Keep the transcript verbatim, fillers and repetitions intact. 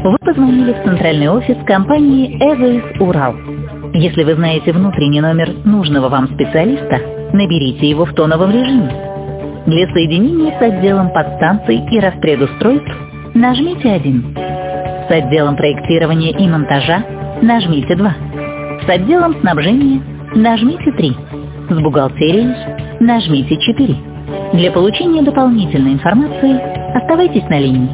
Вы позвонили в центральный офис компании ЭВС «Урал». Если вы знаете внутренний номер нужного вам специалиста, наберите его в тоновом режиме. Для соединения с отделом подстанций и распредустройств нажмите один. С отделом проектирования и монтажа нажмите два. С отделом снабжения нажмите три. С бухгалтерией нажмите четыре. Для получения дополнительной информации оставайтесь на линии.